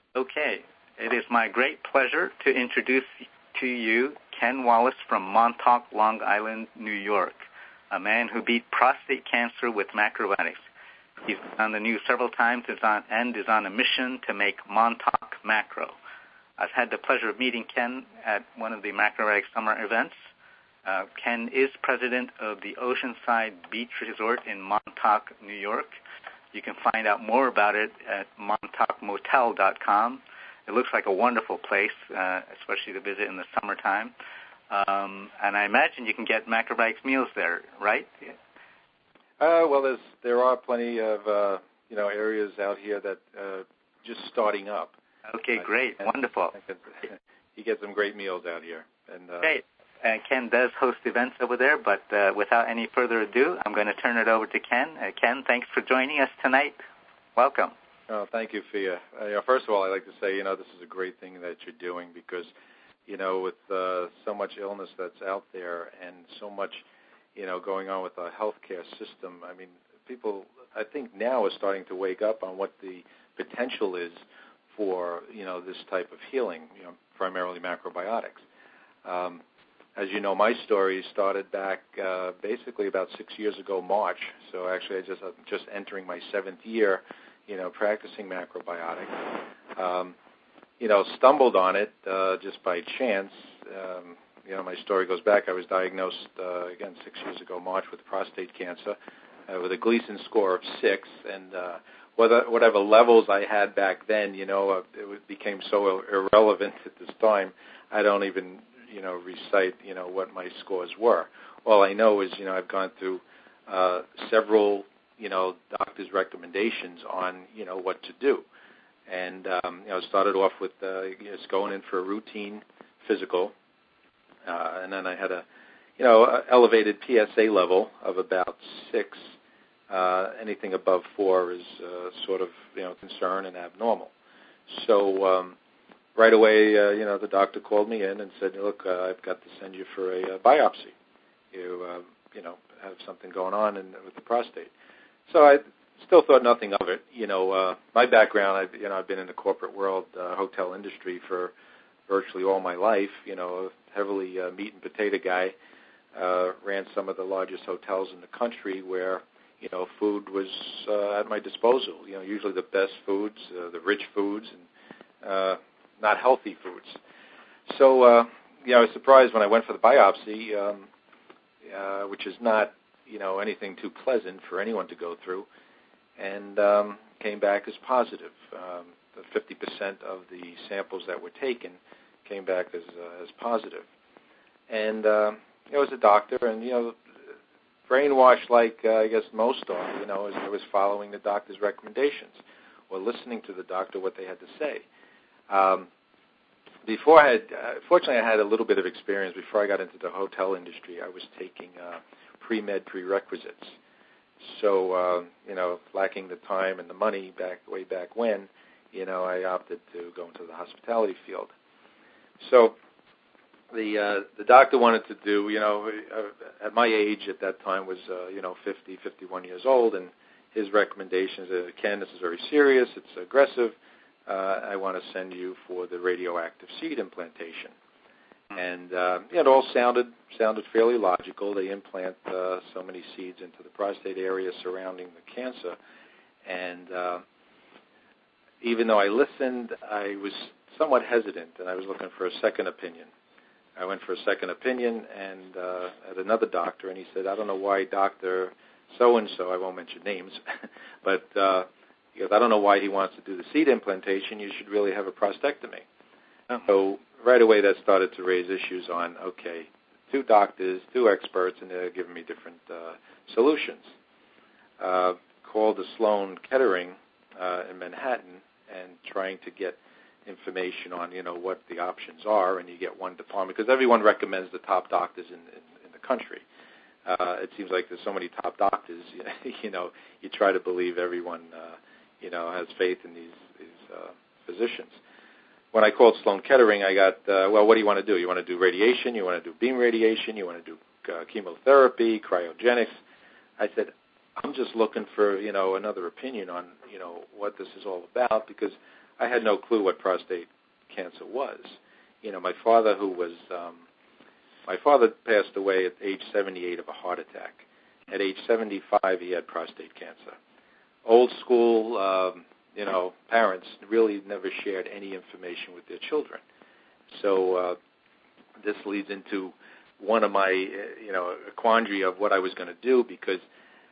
Okay, it is my great pleasure to introduce to you Ken Wallace from Montauk, Long Island, New York, a man who beat prostate cancer with macrobiotics. He's been on the news several times and is on a mission to make Montauk macro. I've had the pleasure of meeting Ken at one of the macrobiotic summer events. Ken is president of the Oceanside Beach Resort in Montauk, New York. You can find out more about it at montaukmotel.com. It looks like a wonderful place, especially to visit in the summertime. And I imagine you can get macrobiotics meals there, right? Well, there are plenty of areas out here that just starting up. Okay, great, wonderful. You get some great meals out here. Great. And Ken does host events over there, but without any further ado, I'm going to turn it over to Ken. Ken, thanks for joining us tonight. Welcome. Oh, thank you, Fia. First of all, I'd like to say, this is a great thing that you're doing because, with so much illness that's out there and so much, going on with our healthcare system, I mean, people, I think now are starting to wake up on what the potential is for, this type of healing, primarily macrobiotics. As you know, my story started back basically about 6 years ago, March. So actually, I'm just entering my 7th year, practicing macrobiotics. Stumbled on it just by chance. My story goes back. I was diagnosed, again, 6 years ago, March, with prostate cancer with a Gleason score of 6. And whatever levels I had back then, it became so irrelevant at this time, I don't even recite, what my scores were. All I know is, I've gone through several, doctors' recommendations on, what to do. And, started off with just going in for a routine physical. And then I had a, elevated PSA level of about 6. Anything above 4 is sort of, concern and abnormal. So, right away, the doctor called me in and said, look, I've got to send you for a biopsy. You have something going on with the prostate. So I still thought nothing of it. My background, I've been in the corporate world, hotel industry for virtually all my life, heavily meat and potato guy, ran some of the largest hotels in the country where, food was at my disposal, usually the best foods, the rich foods, and not healthy foods. So, I was surprised when I went for the biopsy, which is not, anything too pleasant for anyone to go through, and came back as positive. The 50% of the samples that were taken came back as positive. And, as a doctor, and, brainwashed like, I guess most are, as I was following the doctor's recommendations or listening to the doctor, what they had to say. Fortunately, I had a little bit of experience before I got into the hotel industry. I was taking pre-med prerequisites. So, lacking the time and the money way back when, I opted to go into the hospitality field. So, the doctor wanted to do, at my age at that time was, 50, 51 years old, and his recommendations, Ken, this is very serious, it's aggressive. I want to send you for the radioactive seed implantation. And it all sounded fairly logical. They implant so many seeds into the prostate area surrounding the cancer. And even though I listened, I was somewhat hesitant, and I was looking for a second opinion. I went for a second opinion and at another doctor, and he said, I don't know why Dr. So-and-so, I won't mention names, but he goes, I don't know why he wants to do the seed implantation. You should really have a prostatectomy. So right away that started to raise issues on, okay, 2 doctors, 2 experts, and they're giving me different solutions. Called the Sloan Kettering in Manhattan and trying to get information on, what the options are, and you get one department, because everyone recommends the top doctors in the country. It seems like there's so many top doctors, you try to believe everyone, has faith in these physicians. When I called Sloan Kettering, I got, what do you want to do? You want to do radiation? You want to do beam radiation? You want to do chemotherapy, cryogenics? I said, I'm just looking for, another opinion on, what this is all about, because I had no clue what prostate cancer was. My father passed away at age 78 of a heart attack. At age 75, he had prostate cancer. Old school, parents really never shared any information with their children. So this leads into one of my, a quandary of what I was going to do, because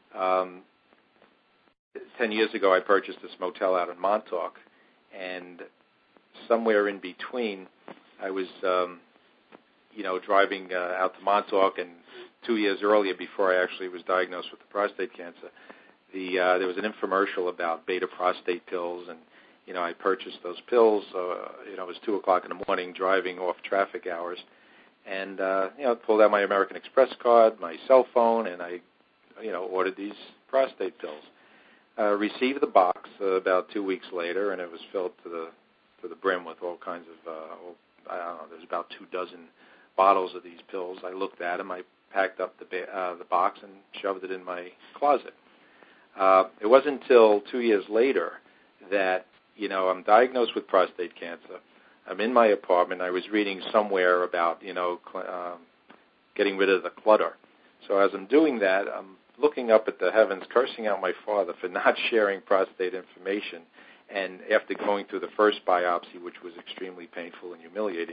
10 years ago I purchased this motel out in Montauk, and somewhere in between I was, driving out to Montauk, and 2 years earlier, before I actually was diagnosed with the prostate cancer, there was an infomercial about beta prostate pills, and I purchased those pills. It was 2 o'clock in the morning, driving off traffic hours, and pulled out my American Express card, my cell phone, and I, ordered these prostate pills. Received the box about 2 weeks later, and it was filled to the brim with all kinds of, there's about 2 dozen bottles of these pills. I looked at them. I packed up the box and shoved it in my closet. It wasn't until 2 years later that, I'm diagnosed with prostate cancer. I'm in my apartment. I was reading somewhere about, getting rid of the clutter. So as I'm doing that, I'm looking up at the heavens, cursing out my father for not sharing prostate information. And after going through the first biopsy, which was extremely painful and humiliating,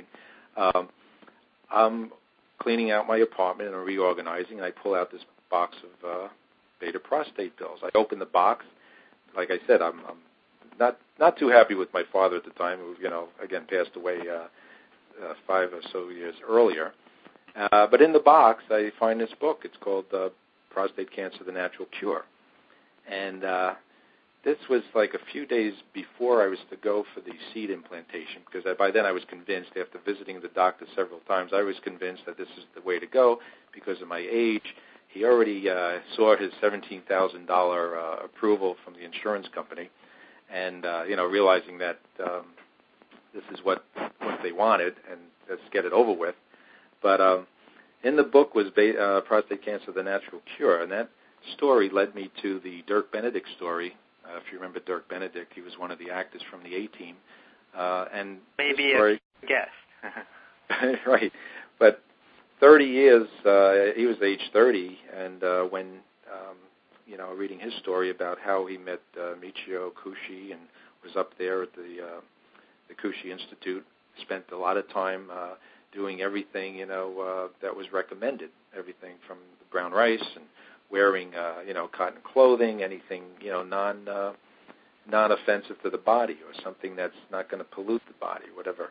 I'm cleaning out my apartment and reorganizing, and I pull out this box of beta prostate pills. I open the box. Like I said, I'm not too happy with my father at the time, who, again, passed away 5 or so years earlier. But in the box, I find this book. It's called Prostate Cancer, The Natural Cure. And this was like a few days before I was to go for the seed implantation, because by then I was convinced, after visiting the doctor several times, I was convinced that this is the way to go because of my age. He already saw his $17,000 approval from the insurance company, and, realizing that this is what they wanted, and let's get it over with. But in the book was Prostate Cancer, The Natural Cure, and that story led me to the Dirk Benedict story. If you remember Dirk Benedict, he was one of the actors from the A-Team. And maybe story, a guest. Right. But 30 years, he was age 30, and when, reading his story about how he met Michio Kushi and was up there at the Kushi Institute, spent a lot of time doing everything, that was recommended, everything from the brown rice and wearing, cotton clothing, anything, non-offensive to the body, or something that's not going to pollute the body, whatever.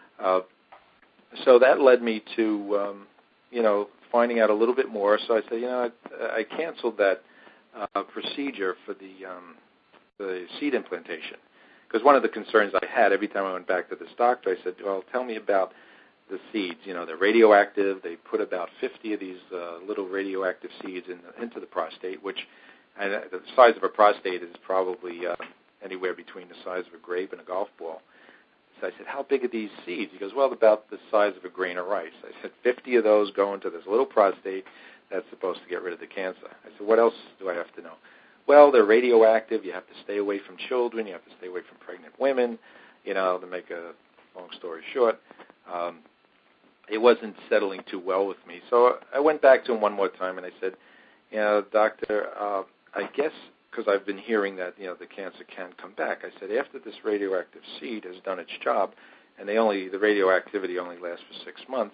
So that led me to, finding out a little bit more. So I said, I canceled that procedure for the seed implantation, because one of the concerns I had every time I went back to this doctor, I said, well, tell me about the seeds. They're radioactive. They put about 50 of these little radioactive seeds into the prostate, which the size of a prostate is probably anywhere between the size of a grape and a golf ball. So I said, how big are these seeds? He goes, well, about the size of a grain of rice. I said, 50 of those go into this little prostate that's supposed to get rid of the cancer. I said, what else do I have to know? Well, they're radioactive. You have to stay away from children. You have to stay away from pregnant women. To make a long story short, it wasn't settling too well with me. So I went back to him one more time and I said, doctor, I guess because I've been hearing that, the cancer can come back. I said, after this radioactive seed has done its job, and the radioactivity only lasts for 6 months,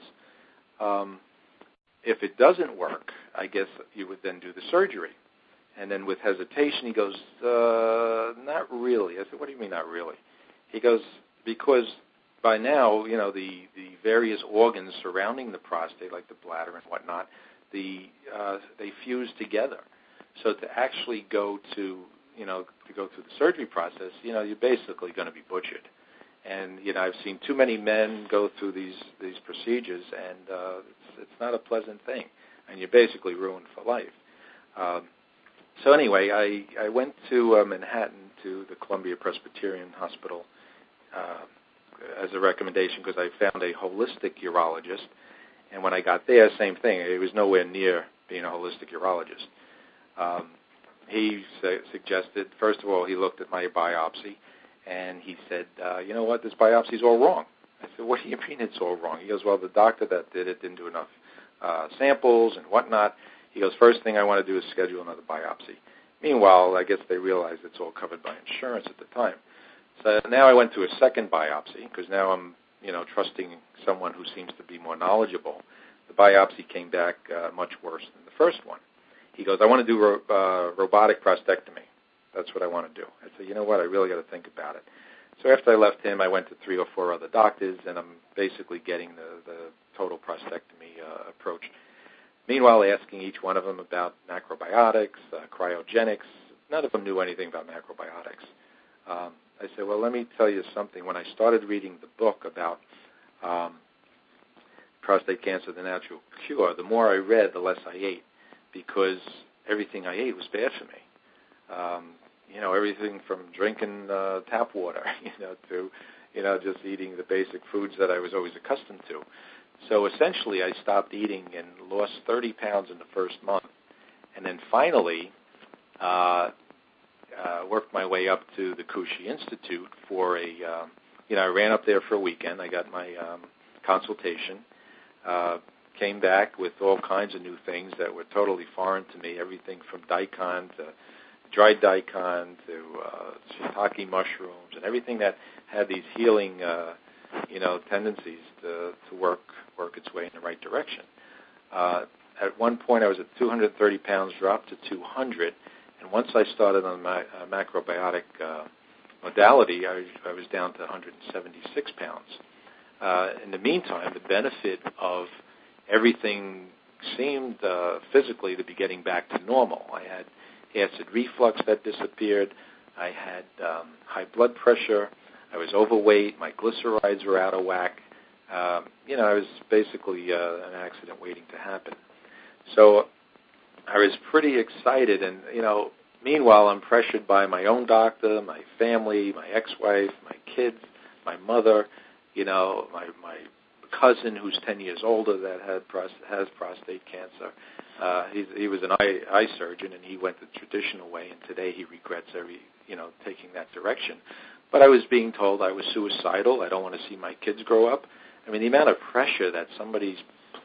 if it doesn't work, I guess you would then do the surgery. And then with hesitation, he goes, not really. I said, what do you mean not really? He goes, because by now, the various organs surrounding the prostate, like the bladder and whatnot, they fuse together. So to actually go to go through the surgery process, you're basically going to be butchered. And I've seen too many men go through these procedures, and it's not a pleasant thing, and you're basically ruined for life. So anyway, I went to Manhattan to the Columbia Presbyterian Hospital as a recommendation, because I found a holistic urologist, and when I got there, same thing. It was nowhere near being a holistic urologist. He suggested, first of all, he looked at my biopsy, And he said, you know what, this biopsy's all wrong. I said, what do you mean it's all wrong? He goes, well, the doctor that did it didn't do enough samples and whatnot. He goes, first thing I want to do is schedule another biopsy. Meanwhile, I guess they realized it's all covered by insurance at the time. So now I went to a second biopsy because now I'm, trusting someone who seems to be more knowledgeable. The biopsy came back much worse than the first one. He goes, I want to do robotic prostatectomy. That's what I want to do. I said, you know what, I really got to think about it. So after I left him, I went to 3 or 4 other doctors, and I'm basically getting the total prostatectomy approach. Meanwhile, asking each one of them about macrobiotics, cryogenics. None of them knew anything about macrobiotics. I said, well, let me tell you something. When I started reading the book about prostate cancer, the natural cure, the more I read, the less I ate, because everything I ate was bad for me. Everything from drinking tap water, to, just eating the basic foods that I was always accustomed to. So essentially, I stopped eating and lost 30 pounds in the first month, and then finally worked my way up to the Kushi Institute for I ran up there for a weekend. I got my consultation, came back with all kinds of new things that were totally foreign to me, everything from daikon to dried daikon to shiitake mushrooms and everything that had these healing, tendencies to work its way in the right direction. At one point, I was at 230 pounds, dropped to 200, and once I started on my macrobiotic modality, I was down to 176 pounds. In the meantime, the benefit of everything seemed physically to be getting back to normal. I had acid reflux that disappeared. I had high blood pressure. I was overweight. My glycerides were out of whack. I was basically an accident waiting to happen. So I was pretty excited, and, meanwhile, I'm pressured by my own doctor, my family, my ex-wife, my kids, my mother, my cousin who's 10 years older that has prostate cancer. He was an eye surgeon, and he went the traditional way, and today he regrets taking that direction. But I was being told I was suicidal. I don't want to see my kids grow up. I mean, the amount of pressure that somebody's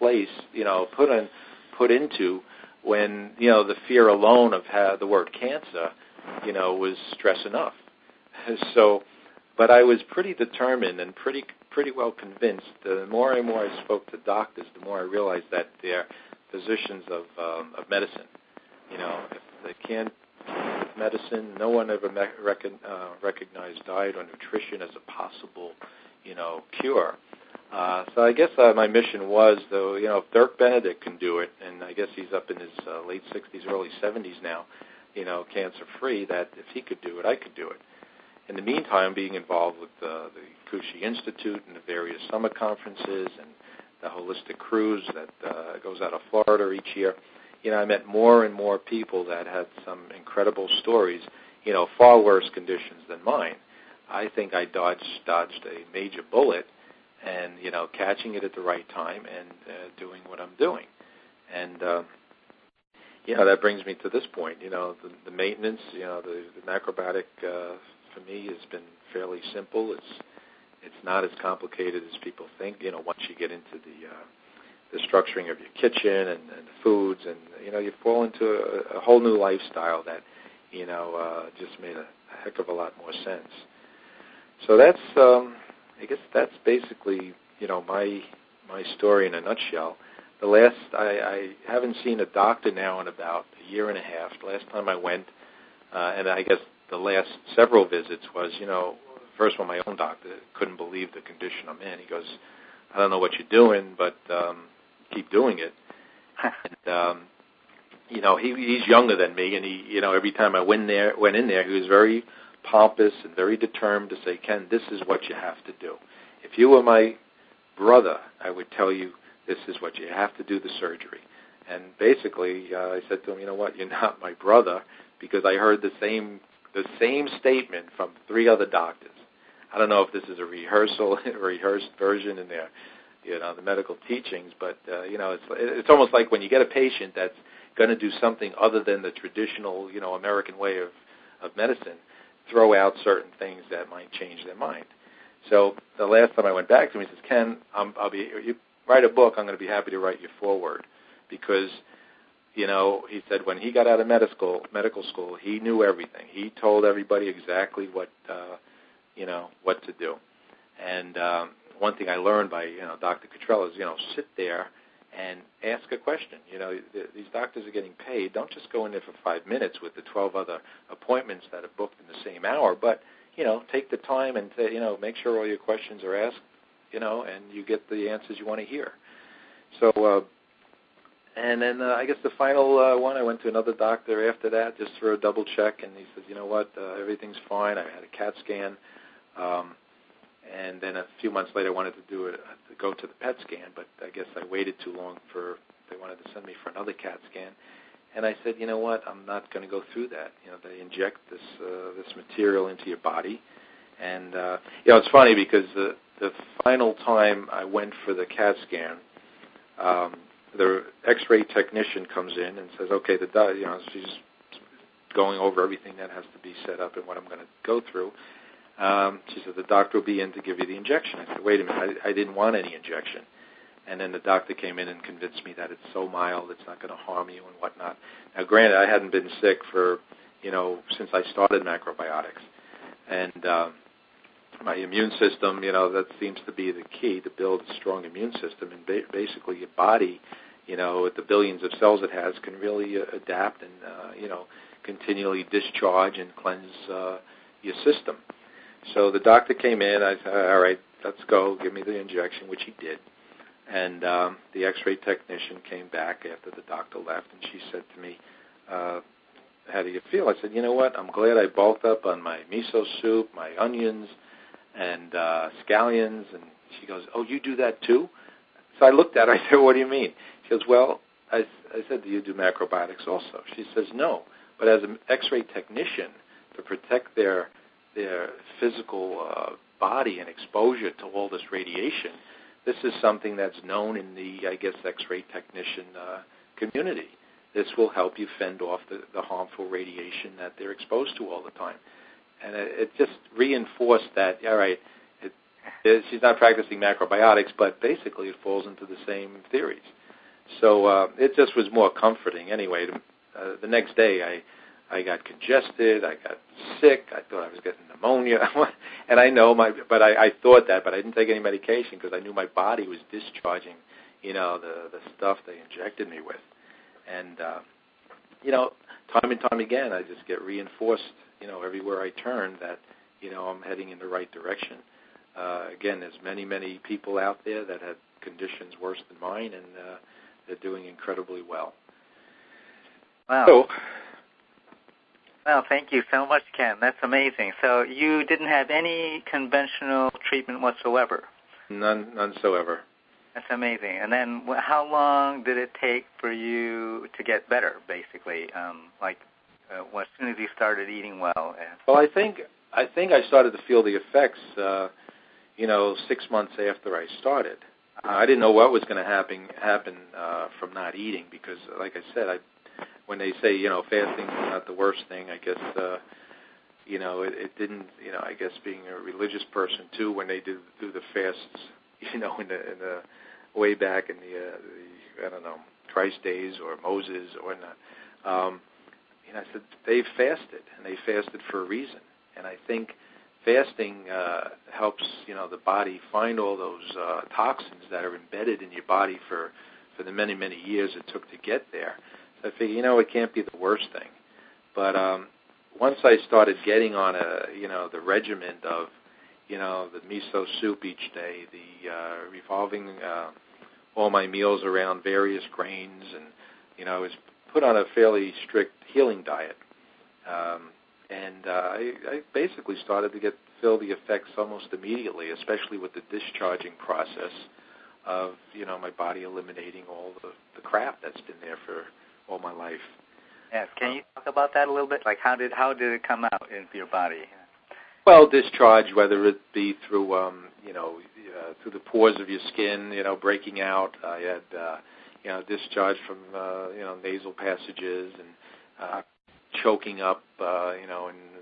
put into when, the fear alone of the word cancer, was stress enough. So, but I was pretty determined and pretty well convinced. The more and more I spoke to doctors, the more I realized that they're physicians of medicine. If they can't with medicine, no one ever recognized diet or nutrition as a possible, cure. So I guess my mission was, though, if Dirk Benedict can do it, and I guess he's up in his late 60s, early 70s now, cancer-free, that if he could do it, I could do it. In the meantime, being involved with the Kushi Institute and the various summer conferences and the holistic cruise that goes out of Florida each year, I met more and more people that had some incredible stories, far worse conditions than mine. I think I dodged a major bullet and, catching it at the right time and doing what I'm doing. And, that brings me to this point. The maintenance, the macrobiotic for me has been fairly simple. It's not as complicated as people think, once you get into the structuring of your kitchen and the foods, and, you fall into a whole new lifestyle that, just made a heck of a lot more sense. So that's, I guess that's basically, my story in a nutshell. I haven't seen a doctor now in about a year and a half. The last time I went, and I guess the last several visits was, first one, my own doctor couldn't believe the condition I'm in. He goes, I don't know what you're doing, but keep doing it. And, he's younger than me, and he, every time I went in there, he was very pompous and very determined to say, Ken, this is what you have to do. If you were my brother, I would tell you this is what you have to do, the surgery. And basically, I said to him, you know what, you're not my brother, because I heard the same statement from 3 other doctors. I don't know if this is a rehearsed version in their, the medical teachings, but, it's almost like when you get a patient that's going to do something other than the traditional, American way of medicine, throw out certain things that might change their mind. So the last time I went back to him, he says, Ken, you write a book, I'm going to be happy to write you forward. Because, he said when he got out of medical school, he knew everything. He told everybody exactly what to do. And one thing I learned by, Dr. Cottrell is, sit there and ask a question. These doctors are getting paid. Don't just go in there for 5 minutes with the 12 other appointments that are booked in the same hour, but, take the time and, make sure all your questions are asked, and you get the answers you want to hear. So, and then I guess the final one, I went to another doctor after that just for a double check, and he says, everything's fine. I had a CAT scan. And then a few months later, I wanted to go to the PET scan, but I guess I waited too long they wanted to send me for another CAT scan. And I said, I'm not going to go through that. They inject this material into your body. And, it's funny because the final time I went for the CAT scan, the X-ray technician comes in and says, okay, she's going over everything that has to be set up and what I'm going to go through. She said, the doctor will be in to give you the injection. I said, wait a minute, I didn't want any injection. And then the doctor came in and convinced me that it's so mild, it's not going to harm you and whatnot. Now, granted, I hadn't been sick for, since I started macrobiotics. And my immune system, that seems to be the key to build a strong immune system. And basically your body, with the billions of cells it has, can really adapt and, continually discharge and cleanse your system. So the doctor came in. I said, all right, let's go. Give me the injection, which he did. And the X-ray technician came back after the doctor left, and she said to me, how do you feel? I said, you know what? I'm glad I bulked up on my miso soup, my onions, and scallions. And she goes, oh, you do that too? So I looked at her. I said, what do you mean? She goes, well, I said, do you do macrobiotics also? She says, no. But as an X-ray technician, to protect their physical body and exposure to all this radiation, this is something that's known in the, I guess, X-ray technician community. This will help you fend off the harmful radiation that they're exposed to all the time. And it just reinforced that, all right, she's not practicing macrobiotics, but basically it falls into the same theories. So it just was more comforting. Anyway, the next day I got congested, I got sick, I thought I was getting pneumonia, and I thought that, but I didn't take any medication because I knew my body was discharging, the stuff they injected me with. And, time and time again, I just get reinforced, everywhere I turn that, I'm heading in the right direction. Again, there's many, many people out there that have conditions worse than mine, and they're doing incredibly well. Wow. So, well, thank you so much, Ken. That's amazing. So you didn't have any conventional treatment whatsoever? None whatsoever. That's amazing. And then how long did it take for you to get better, basically, as soon as you started eating well? Well, I think I started to feel the effects, 6 months after I started. I didn't know what was going to happen from not eating because, like I said, when they say, fasting is not the worst thing, I guess, it didn't, I guess being a religious person too, when they do the fasts, in the way back in the I don't know, Christ days or Moses or whatnot, I said, they fasted, and they fasted for a reason. And I think fasting helps, the body find all those toxins that are embedded in your body for the many, many years it took to get there. I figured, it can't be the worst thing. But once I started getting on the regimen of, the miso soup each day, the revolving all my meals around various grains, and, I was put on a fairly strict healing diet. And I basically started to feel the effects almost immediately, especially with the discharging process of, my body eliminating all the crap that's been there for all my life. Yes, can you talk about that a little bit? Like how did it come out into your body? Well, discharge, whether it be through through the pores of your skin, breaking out. I had discharge from nasal passages and choking up, and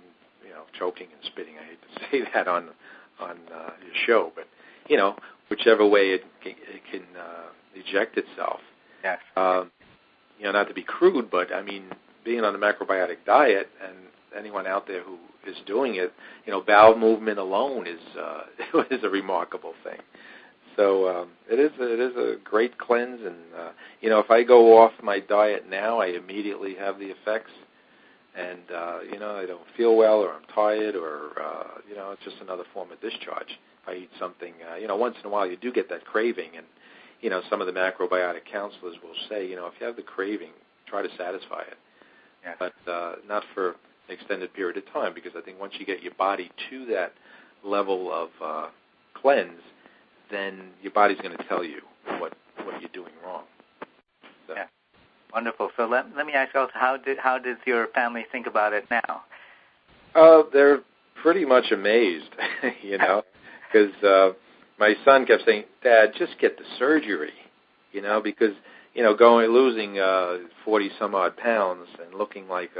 choking and spitting. I hate to say that on your show, but whichever way it can eject itself. Yes. Not to be crude, but I mean, being on a macrobiotic diet, and anyone out there who is doing it, bowel movement alone is a remarkable thing. So it is a great cleanse, and if I go off my diet now, I immediately have the effects, and I don't feel well, or I'm tired, or it's just another form of discharge. If I eat something, once in a while you do get that craving, and some of the macrobiotic counselors will say, if you have the craving, try to satisfy it, yes. but not for an extended period of time, because I think once you get your body to that level of cleanse, then your body's going to tell you what you're doing wrong. So. Yeah, wonderful. So let me ask you, how does your family think about it now? They're pretty much amazed, because my son kept saying, "Dad, just get the surgery," because losing 40 some odd pounds and looking like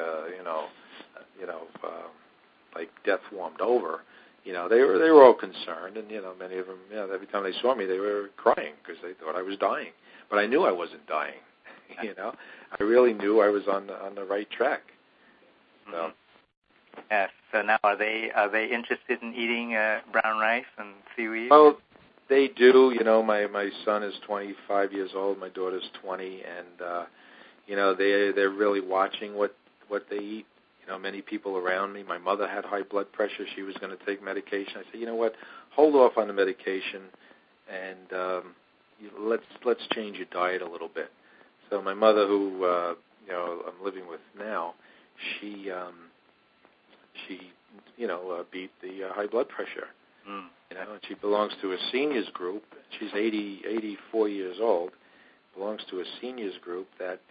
like death warmed over. They were all concerned, and many of them, every time they saw me, they were crying because they thought I was dying. But I knew I wasn't dying. I really knew I was on the right track. So. Mm-hmm. Yes. So now, are they interested in eating brown rice and seaweed? Well, they do. My son is 25 years old. My daughter's 20, and they're really watching what they eat. Many people around me. My mother had high blood pressure. She was going to take medication. I said, you know what? Hold off on the medication, and let's change your diet a little bit. So my mother, who I'm living with now, she beat the high blood pressure. Mm. And she belongs to a seniors group. She's 84 years old. Belongs to a seniors group that.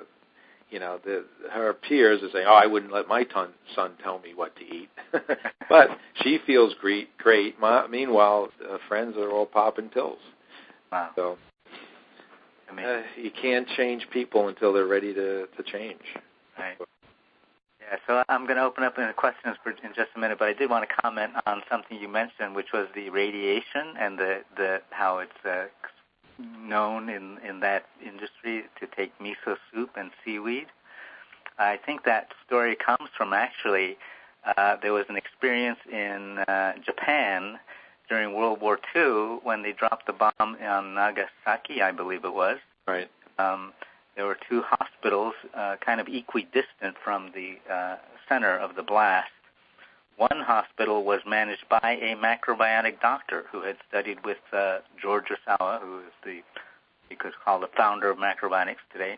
Her peers are saying, "Oh, I wouldn't let my son tell me what to eat," but she feels great. Meanwhile, friends are all popping pills. Wow. So you can't change people until they're ready to change. Right. Yeah. So I'm going to open up the questions in just a minute, but I did want to comment on something you mentioned, which was the radiation and the how it's known in that industry to take miso soup and seaweed. I think that story comes from actually there was an experience in Japan during World War II when they dropped the bomb on Nagasaki, I believe it was. Right. There were two hospitals kind of equidistant from the center of the blast. One hospital was managed by a macrobiotic doctor who had studied with George Osawa, who is you could call the founder of macrobiotics today.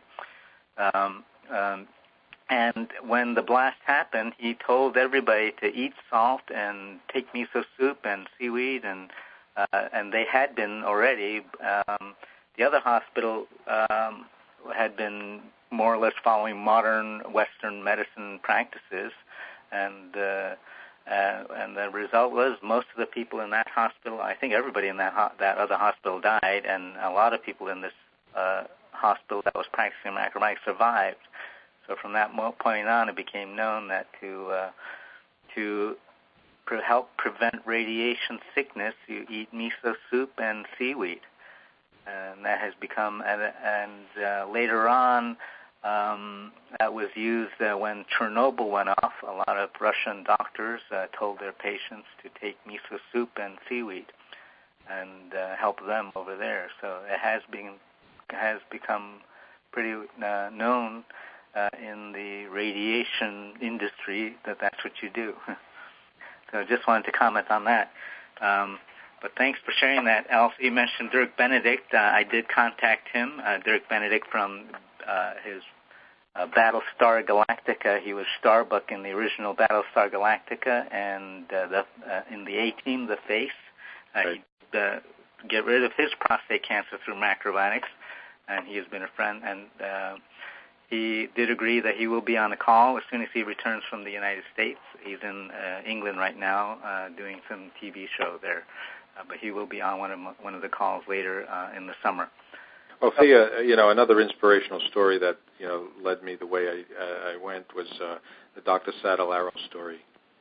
And when the blast happened, he told everybody to eat salt and take miso soup and seaweed, and they had been already. The other hospital had been more or less following modern Western medicine practices, and the result was most of the people in that hospital, I think everybody in that other hospital died, and a lot of people in this hospital that was practicing macrobiotics survived. So from that point on, it became known that to help prevent radiation sickness, you eat miso soup and seaweed, and that has become. And later on, that was used when Chernobyl went off. A lot of Russian doctors told their patients to take miso soup and seaweed and help them over there. So it has become pretty known in the radiation industry that that's what you do. So I just wanted to comment on that. But thanks for sharing that. Also, you mentioned Dirk Benedict. I did contact him. Dirk Benedict from his Battlestar Galactica. He was Starbuck in the original Battlestar Galactica, and in the A-Team, The Face. Right. He get rid of his prostate cancer through macrobiotics, and he has been a friend. And he did agree that he will be on the call as soon as he returns from the United States. He's in England right now doing some TV show there, but he will be on one of the calls later in the summer. Well, Thea, another inspirational story that led me the way I went was the Dr. Sadalaro story.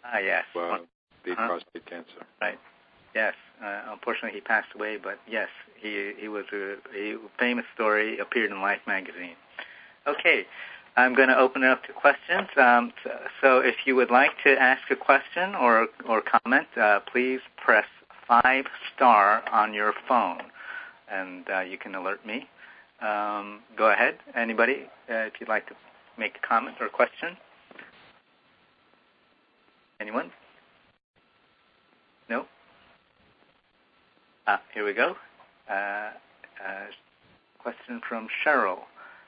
Yes. Beat prostate cancer. Right. Yes. Unfortunately, he passed away, but yes, he was a famous story, appeared in Life magazine. Okay. I'm going to open it up to questions. So if you would like to ask a question or comment, please press 5* on your phone, and you can alert me. Go ahead. Anybody, if you'd like to make a comment or question? Anyone? No? Here we go. Question from Cheryl.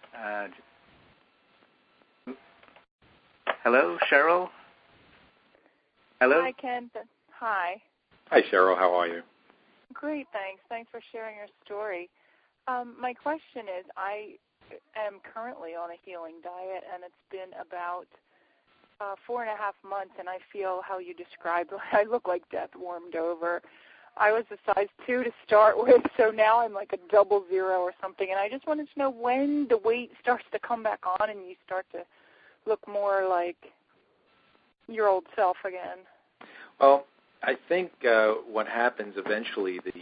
Hello, Cheryl? Hello? Hi, Ken. Hi. Hi, Cheryl. How are you? Great, thanks. Thanks for sharing your story. My question is, I am currently on a healing diet, and it's been about 4.5 months, and I feel how you described. I look like death warmed over. I was a size 2 to start with, so now I'm like a 00 or something, and I just wanted to know when the weight starts to come back on and you start to look more like your old self again. Well, I think what happens eventually, the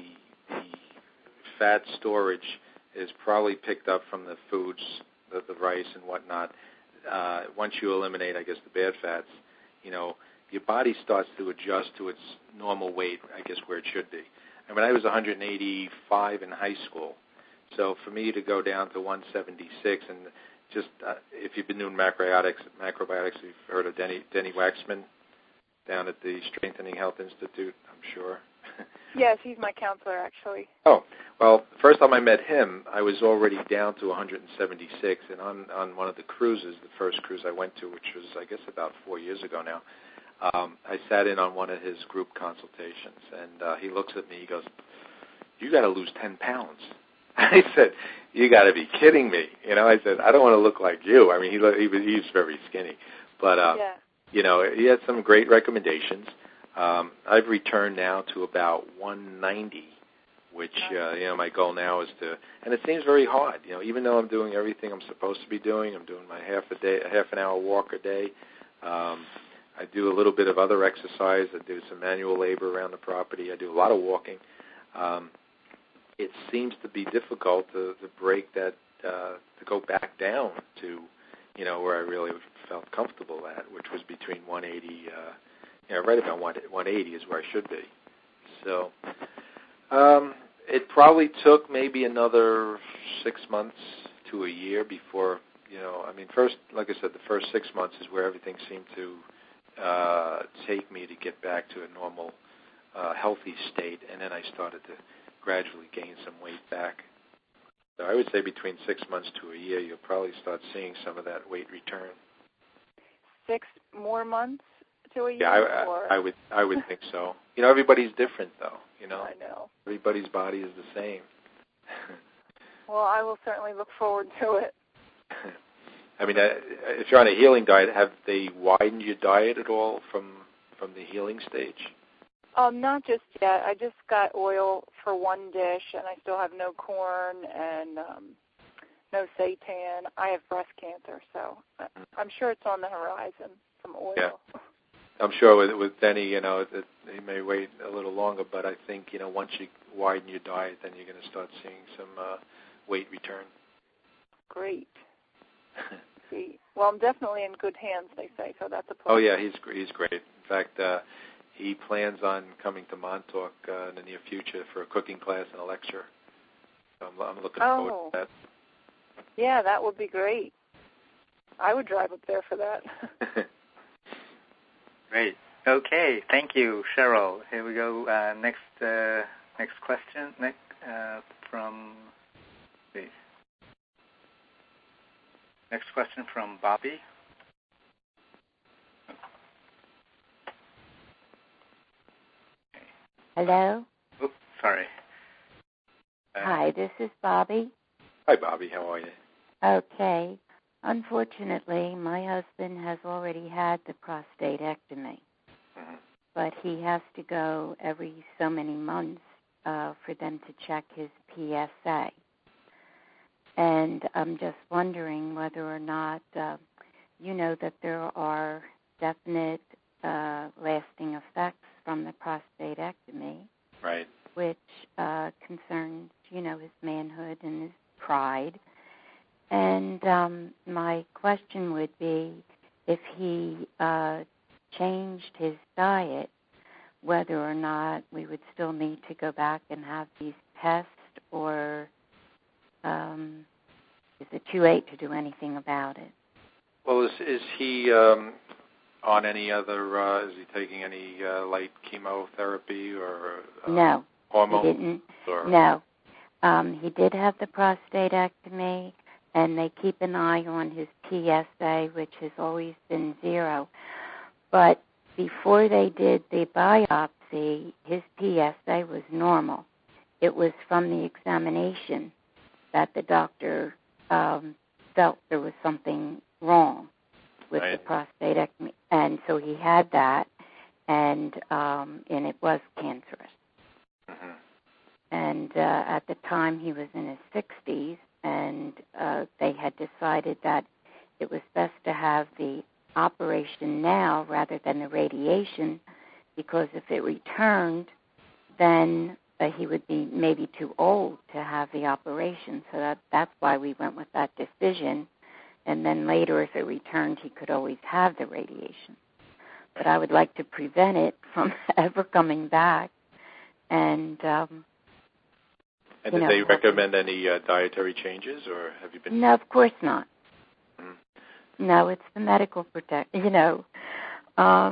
fat storage is probably picked up from the foods, the rice and whatnot. Once you eliminate, I guess, the bad fats, your body starts to adjust to its normal weight, I guess, where it should be. I mean, I was 185 in high school, so for me to go down to 176, and just if you've been doing macrobiotics, you've heard of Denny Waxman down at the Strengthening Health Institute, I'm sure. Yes, he's my counselor, actually. Oh, well, the first time I met him, I was already down to 176, and on one of the cruises, the first cruise I went to, which was, I guess, about 4 years ago now, I sat in on one of his group consultations, and he looks at me, he goes, "You got to lose 10 pounds." I said, "You got to be kidding me." I said, "I don't want to look like you." I mean, he was very skinny, but he had some great recommendations. I've returned now to about 190, which my goal now is to, and it seems very hard. Even though I'm doing everything I'm supposed to be doing, I'm doing my half an hour walk a day. I do a little bit of other exercise. I do some manual labor around the property. I do a lot of walking. It seems to be difficult to break that, to go back down to, where I really felt comfortable at, which was between 180, right about 180 is where I should be. So it probably took maybe another 6 months to a year before, first, like I said, the first 6 months is where everything seemed to take me to get back to a normal, healthy state, and then I started to gradually gain some weight back. So I would say between 6 months to a year, you'll probably start seeing some of that weight return. 6 more months to a year? Yeah, I would think so. Everybody's different, though. I know. Everybody's body is the same. Well, I will certainly look forward to it. I mean, if you're on a healing diet, have they widened your diet at all from the healing stage? Not just yet. I just got oil for one dish, and I still have no corn and no seitan. I have breast cancer, so I'm sure it's on the horizon, some oil. Yeah. I'm sure with Denny, that he may wait a little longer, but I think, once you widen your diet, then you're going to start seeing some weight return. Great. Well, I'm definitely in good hands, they say, so that's a plus. Oh, yeah, he's great. In fact, he plans on coming to Montauk in the near future for a cooking class and a lecture. So I'm looking forward to that. Yeah, that would be great. I would drive up there for that. Great. Okay, thank you, Cheryl. Here we go. Next question. Next question from Bobby. Hello? Oops, sorry. Hi, this is Bobby. Hi, Bobby. How are you? Okay. Unfortunately, my husband has already had the prostatectomy, but he has to go every so many months for them to check his PSA. And I'm just wondering whether or not you know that there are definite lasting effects from the prostatectomy, right, which concerns, his manhood and his pride. And my question would be, if he changed his diet, whether or not we would still need to go back and have these tests, or is it too late to do anything about it? Well, is he on any other, is he taking any light chemotherapy or no, hormones? He didn't. Or? No. He did have the prostatectomy, and they keep an eye on his PSA, which has always been 0. But before they did the biopsy, his PSA was normal. It was from the examination that the doctor felt there was something wrong with right. the prostatectomy, and so he had that, and it was cancerous. Mm-hmm. And at the time he was in his 60s, and they had decided that it was best to have the operation now rather than the radiation, because if it returned, then he would be maybe too old to have the operation. So that's why we went with that decision. And then later, if it returned, he could always have the radiation. But I would like to prevent it from ever coming back. And did they recommend any dietary changes, or have you been? No, of course not. Mm-hmm. No, it's the medical protection. I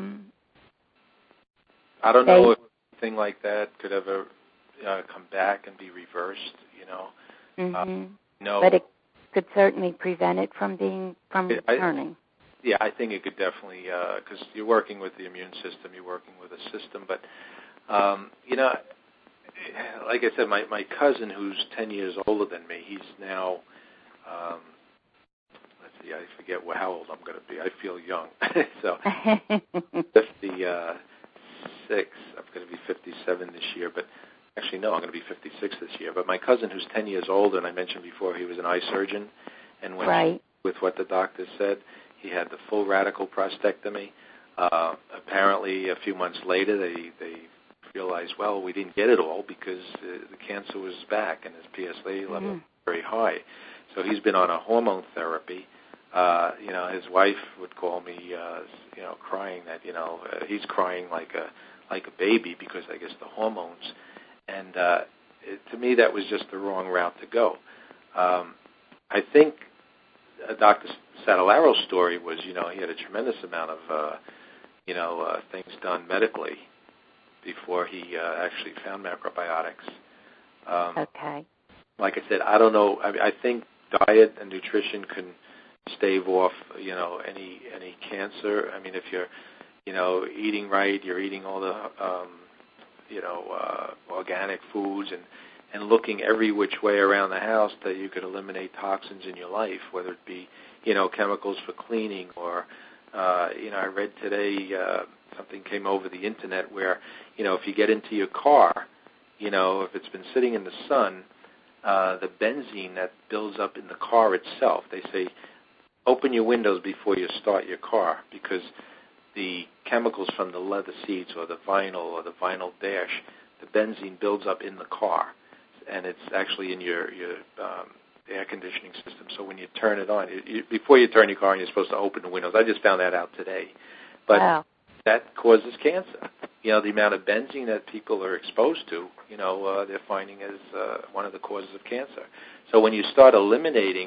don't know if anything like that could ever come back and be reversed. Mm-hmm. No, but it could certainly prevent it from returning. I think it could definitely, because you're working with the immune system, you're working with a system. But like I said, my cousin, who's 10 years older than me, he's now, let's see, I forget how old I'm going to be. I feel young. So 56. I'm going to be 57 this year, but actually, no, I'm going to be 56 this year. But my cousin, who's 10 years older, and I mentioned before, he was an eye surgeon, and went with what the doctor said. He had the full radical prostatectomy. Apparently, a few months later, they realized, well, we didn't get it all because the cancer was back and his PSA level was very high. So he's been on a hormone therapy. His wife would call me, crying that, he's crying like a baby because I guess the hormones. And to me, that was just the wrong route to go. I think Dr. Satallaro's story was, he had a tremendous amount of, things done medically before he actually found macrobiotics. Okay. Like I said, I don't know. I think diet and nutrition can stave off, any cancer. I mean, if you're, eating right, you're eating all the, organic foods and looking every which way around the house that you could eliminate toxins in your life, whether it be, chemicals for cleaning or, I read today something came over the internet where, if you get into your car, if it's been sitting in the sun, the benzene that builds up in the car itself, they say, open your windows before you start your car because the chemicals from the leather seats or the vinyl dash, the benzene builds up in the car, and it's actually in your air conditioning system. So when you turn it on, before you turn your car on, you're supposed to open the windows. I just found that out today. But that causes cancer. The amount of benzene that people are exposed to, they're finding is one of the causes of cancer. So when you start eliminating,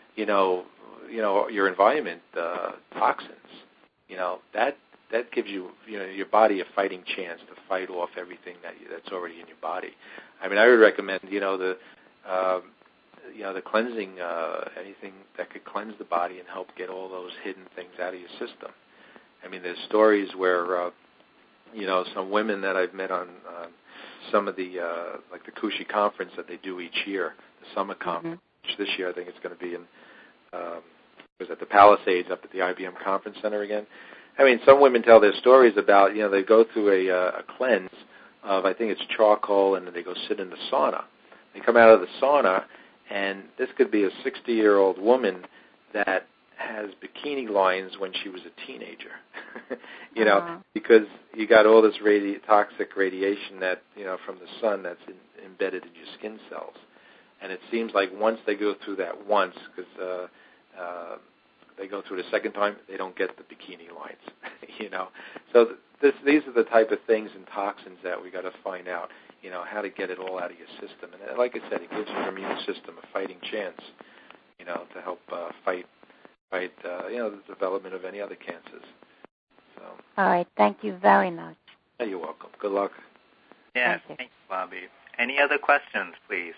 your environment toxins, that gives you, your body a fighting chance to fight off everything that's already in your body. I mean, I would recommend, the cleansing, anything that could cleanse the body and help get all those hidden things out of your system. I mean, there's stories where, some women that I've met on some of the, like the Kushi conference that they do each year, the summer conference, which this year I think it's going to be in, was at the Palisades up at the IBM Conference Center again. I mean, some women tell their stories about, they go through a cleanse of, I think it's charcoal, and then they go sit in the sauna. They come out of the sauna, and this could be a 60-year-old woman that has bikini lines when she was a teenager. Because you got all this toxic radiation that from the sun that's embedded in your skin cells, and it seems like once they go through that because they go through the second time, they don't get the bikini lines. So these are the type of things and toxins that we got to find out. How to get it all out of your system, and like I said, it gives your immune system a fighting chance. To help fight the development of any other cancers. So. All right. Thank you very much. Yeah, you're welcome. Good luck. Yes, thank you, Bobby. Any other questions, please?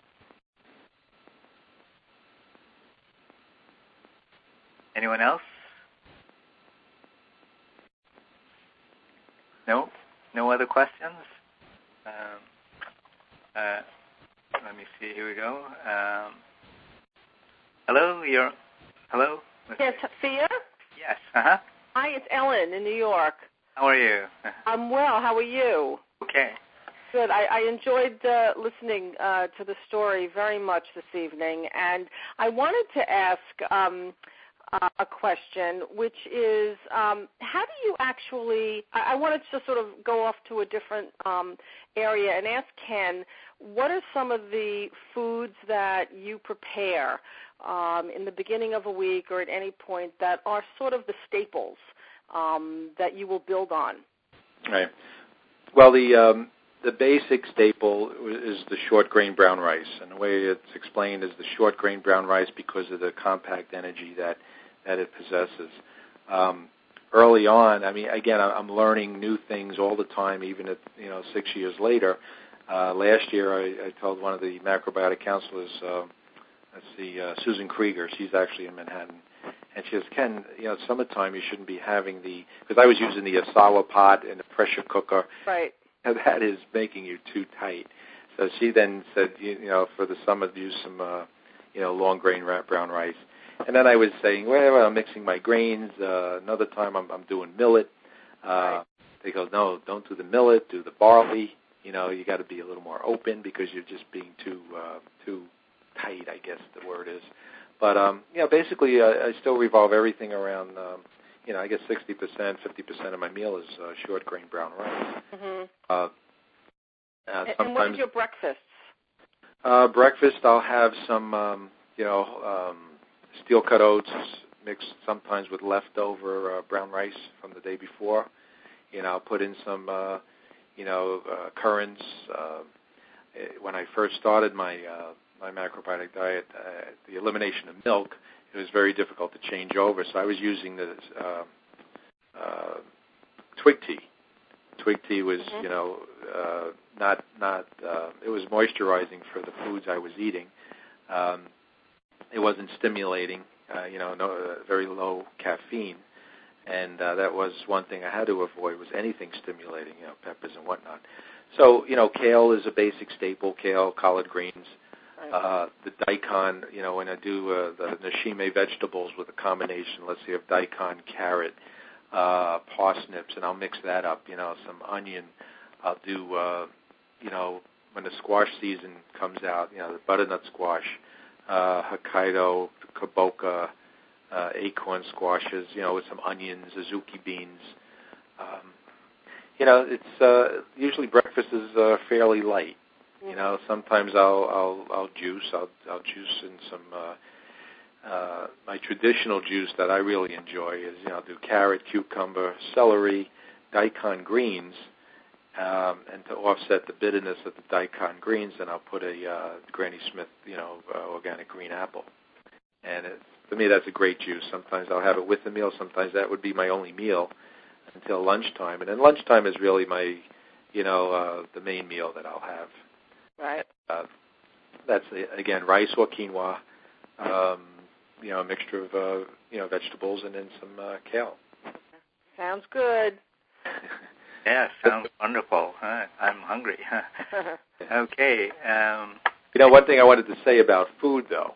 Anyone else? No? No other questions? Let me see. Here we go. Hello? Hello? Yes, Thea? Yes. Uh-huh. Hi, it's Ellen in New York. How are you? I'm well. How are you? Okay. Good. I enjoyed listening to the story very much this evening, and I wanted to ask a question, which is how do you actually – I wanted to sort of go off to a different area and ask Ken, what are some of the foods that you prepare in the beginning of a week or at any point that are sort of the staples that you will build on? Right. Well, the basic staple is the short grain brown rice, and the way it's explained is the short grain brown rice because of the compact energy that it possesses. Early on, I mean, again, I'm learning new things all the time, even at 6 years later. Last year, I told one of the macrobiotic counselors, Susan Krieger, she's actually in Manhattan, and she says, Ken, summertime you shouldn't be having because I was using the Asawa pot and the pressure cooker. Right. And that is making you too tight. So she then said, for the summer, use some, long grain brown rice. And then I was saying, well, I'm mixing my grains. Another time I'm doing millet. Right. They go, no, don't do the millet, do the barley. You got to be a little more open because you're just being too tight, I guess the word is. But, basically I still revolve everything around, I guess 60%, 50% of my meal is short grain brown rice. Mm-hmm. And what is your breakfasts? Breakfast, I'll have some, steel-cut oats mixed sometimes with leftover brown rice from the day before. I'll put in some, currants. When I first started my macrobiotic diet, the elimination of milk, it was very difficult to change over. So I was using the twig tea. Twig tea was, not it was moisturizing for the foods I was eating. It wasn't stimulating, very low caffeine. And that was one thing I had to avoid was anything stimulating, peppers and whatnot. So, kale is a basic staple, kale, collard greens. The daikon, when I do the nashime vegetables with a combination, let's say of daikon, carrot, parsnips, and I'll mix that up, some onion. I'll do, when the squash season comes out, the butternut squash, Hokkaido, kaboka, acorn squashes, with some onions, azuki beans. It's usually breakfast is fairly light. Sometimes I'll juice. I'll juice in some. My traditional juice that I really enjoy is I'll do carrot, cucumber, celery, daikon greens, and to offset the bitterness of the daikon greens, then I'll put a Granny Smith, organic green apple. And for me, that's a great juice. Sometimes I'll have it with the meal. Sometimes that would be my only meal until lunchtime. And then lunchtime is really my, the main meal that I'll have. Right. That's, again, rice or quinoa, a mixture of, vegetables and then some kale. Sounds good. Yeah, sounds wonderful. I'm hungry. Okay. One thing I wanted to say about food, though,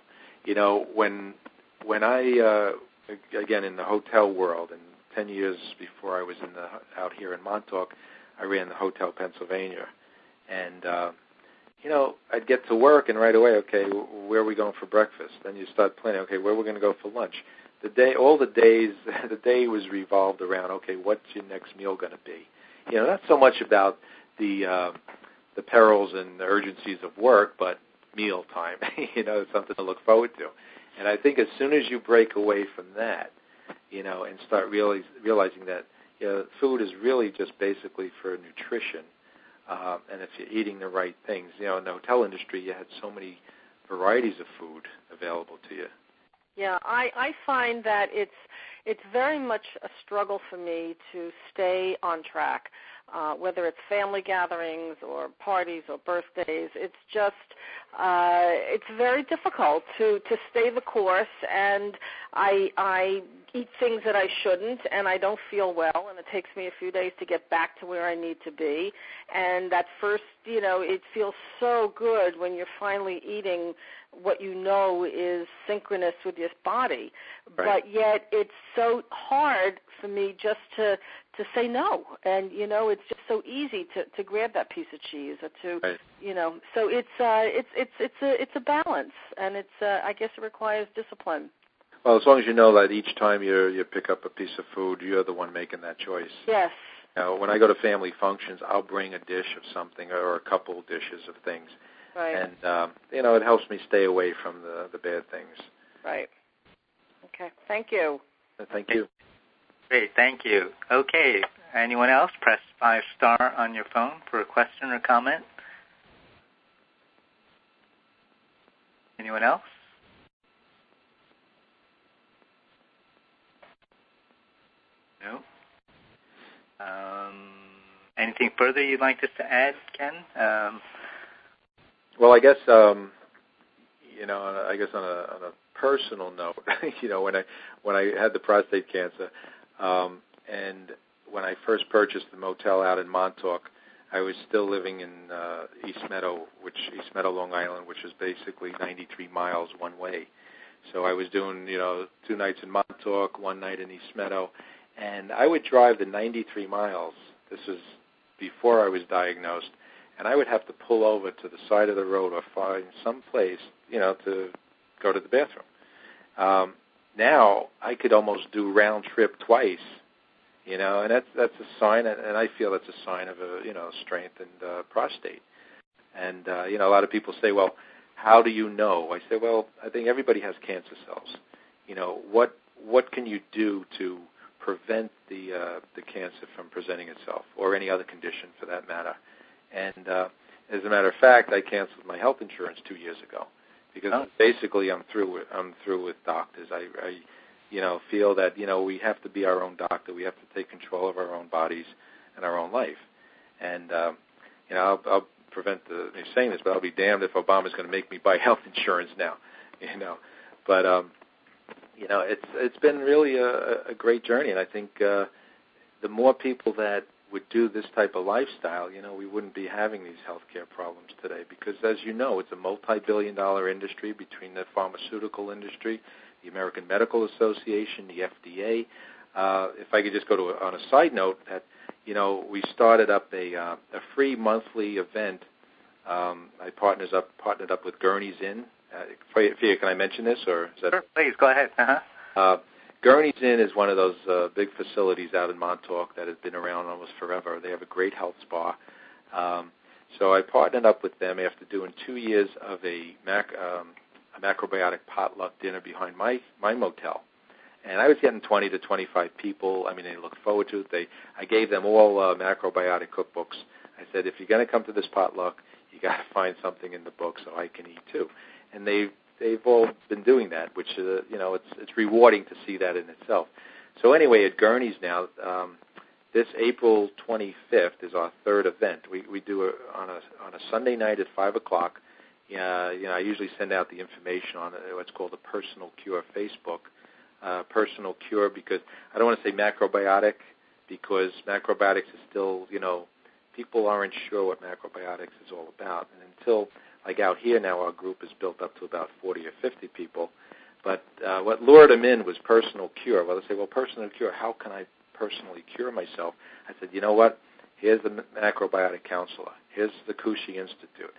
when I, again, in the hotel world, and 10 years before I was out here in Montauk, I ran the Hotel Pennsylvania. And, I'd get to work and right away, okay, where are we going for breakfast? Then you start planning, okay, where are we going to go for lunch? the day was revolved around, okay, what's your next meal going to be? Not so much about the perils and the urgencies of work, but meal time. It's something to look forward to. And I think as soon as you break away from that, and start realizing that food is really just basically for nutrition, and if you're eating the right things, in the hotel industry, you had so many varieties of food available to you. Yeah, I find that it's very much a struggle for me to stay on track, whether it's family gatherings or parties or birthdays. It's just it's very difficult to stay the course, and I eat things that I shouldn't, and I don't feel well, and it takes me a few days to get back to where I need to be. And at first, it feels so good when you're finally eating what is synchronous with your body. Right. But yet it's so hard for me just to say no. And, it's just so easy to grab that piece of cheese or to, right. So it's a balance, and I guess it requires discipline. Well, as long as you know that each time you pick up a piece of food, you're the one making that choice. Yes. When I go to family functions, I'll bring a dish of something or a couple of dishes of things. Right. And, it helps me stay away from the bad things. Right. Okay. Thank you. Thank you. Great. Thank you. Okay. Anyone else? Press 5 star on your phone for a question or comment. Anyone else? No? Anything further you'd like us to add, Ken? Well, I guess on a personal note, when I had the prostate cancer, and when I first purchased the motel out in Montauk, I was still living in East Meadow, Long Island, which is basically 93 miles one way. So I was doing 2 nights in Montauk, 1 night in East Meadow, and I would drive the 93 miles. This was before I was diagnosed. And I would have to pull over to the side of the road or find some place, to go to the bathroom. Now I could almost do round trip twice, and that's a sign, and I feel that's a sign of a strengthened prostate. And a lot of people say, well, how do you know? I say, well, I think everybody has cancer cells. What can you do to prevent the cancer from presenting itself, or any other condition for that matter? And as a matter of fact, I canceled my health insurance 2 years ago because basically I'm through with doctors. I feel that we have to be our own doctor. We have to take control of our own bodies and our own life. And I'll prevent me saying this, but I'll be damned if Obama's going to make me buy health insurance now. But it's been really a great journey, and I think the more people that would do this type of lifestyle, we wouldn't be having these healthcare problems today because, as you know, it's a multi-billion-dollar industry between the pharmaceutical industry, the American Medical Association, the FDA. If I could just go on a side note, that we started up a free monthly event. I partnered up with Gurney's Inn. Fia, can I mention this, or is that? Sure, please go ahead. Gurney's Inn is one of those big facilities out in Montauk that has been around almost forever. They have a great health spa. So I partnered up with them after doing 2 years of a macrobiotic potluck dinner behind my motel. And I was getting 20 to 25 people. I mean, they looked forward to it. I gave them all macrobiotic cookbooks. I said, if you're going to come to this potluck, you got to find something in the book so I can eat too. And they've all been doing that, which it's rewarding to see that in itself. So anyway, at Gurney's now, this April 25th is our third event. We do it on a Sunday night at 5:00. I usually send out the information on what's called the Personal Cure Facebook. Personal Cure, because I don't want to say macrobiotic, because macrobiotics is still, people aren't sure what macrobiotics is all about. And until, like out here now, our group is built up to about 40 or 50 people. But what lured them in was Personal Cure. Well, they say, well, Personal Cure, how can I personally cure myself? I said, you know what? Here's the macrobiotic counselor. Here's the Kushi Institute.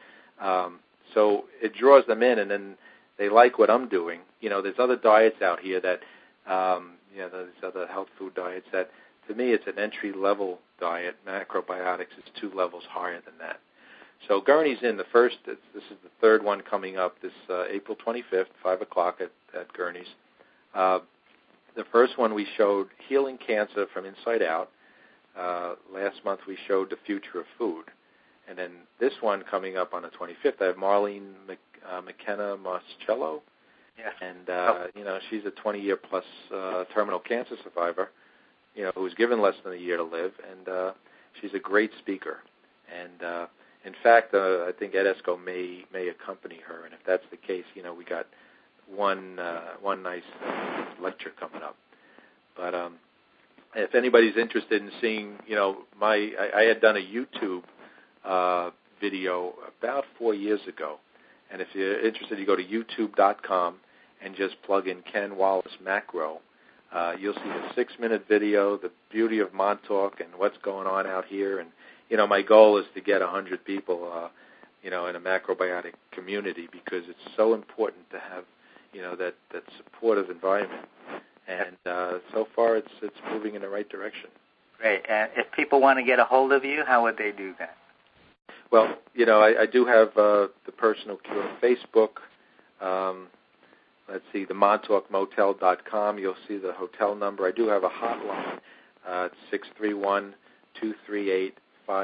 So it draws them in, and then they like what I'm doing. There's other diets out here that These other health food diets. That to me, it's an entry-level diet. Macrobiotics is 2 levels higher than that. So Gurney's in the first. This is the third one coming up this April 25th, 5 o'clock at Gurney's. The first one we showed healing cancer from inside out. Last month we showed the future of food. And then this one coming up on the 25th, I have Marlene McKenna Marcello. Yes. And, she's a 20-year plus terminal cancer survivor, who was given less than a year to live. And she's a great speaker. And, in fact, I think Ed Esco may accompany her. And if that's the case, we got one nice lecture coming up. But if anybody's interested in seeing, I had done a YouTube video about 4 years ago. And if you're interested, you go to youtube.com and just plug in Ken Wallace Macro. You'll see a 6-minute video, the beauty of Montauk and what's going on out here. And, my goal is to get 100 people, in a macrobiotic community because it's so important to have, that supportive environment. And so far it's moving in the right direction. Great. And if people want to get a hold of you, how would they do that? Well, I do have the Personal Cure Facebook. Let's see, the MontaukMotel.com. You'll see the hotel number. I do have a hotline. It's 631-238-5286.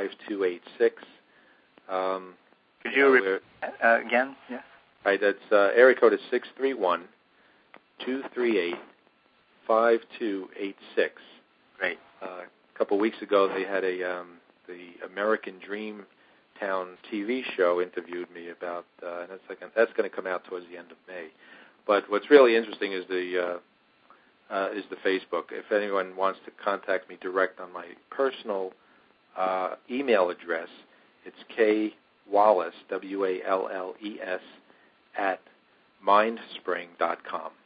Could you repeat again? Yeah. Right, that's area code is 631-238-5286. Great. A couple of weeks ago, they had the American Dream Town TV show interviewed me about, and that's going to come out towards the end of May. But what's really interesting is the Facebook. If anyone wants to contact me direct on my personal email address, it's kwallace, WALLES, at mindspring.com.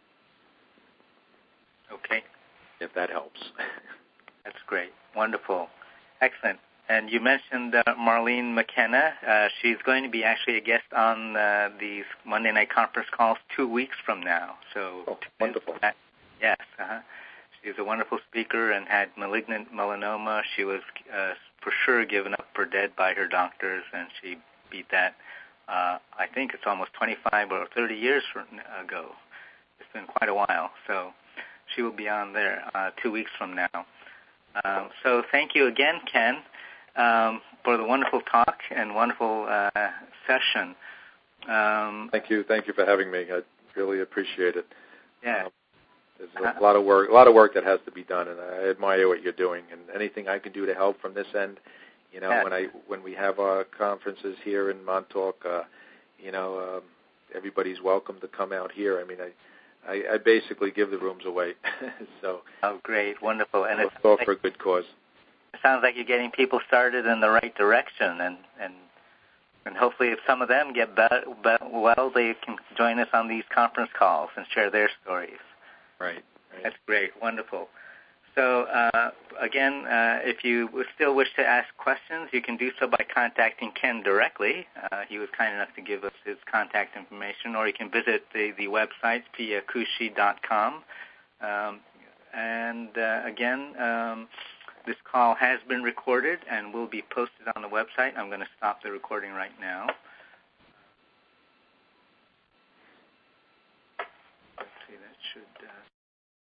Okay. If that helps. That's great. Wonderful. Excellent. And you mentioned Marlene McKenna. She's going to be actually a guest on these Monday night conference calls 2 weeks from now. So wonderful. Yes. She's a wonderful speaker and had malignant melanoma. She was for sure given up for dead by her doctors, and she beat that. I think it's almost 25 or 30 years ago. It's been quite a while. So she will be on there 2 weeks from now. So thank you again, Ken, for the wonderful talk and wonderful session. Thank you for having me. I really appreciate it. Yeah. There's a lot of work that has to be done, and I admire what you're doing. And anything I can do to help from this end, when we have our conferences here in Montauk, everybody's welcome to come out here. I mean, I basically give the rooms away. So. Oh, great, wonderful, and it's all for a good cause. It sounds like you're getting people started in the right direction, and hopefully, if some of them get well, they can join us on these conference calls and share their stories. Right. That's great, wonderful. So, again, if you still wish to ask questions, you can do so by contacting Ken directly. He was kind enough to give us his contact information, or you can visit the website, piakushi.com. Again, this call has been recorded and will be posted on the website. I'm going to stop the recording right now.